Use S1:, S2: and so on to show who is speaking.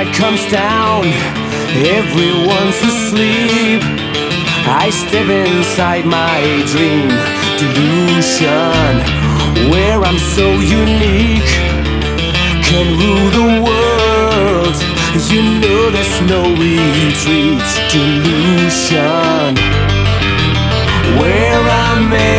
S1: light comes down, everyone's asleep. I step inside my dream delusion, where I'm so unique, can rule the world. You know there's no retreat. Delusion, where I'm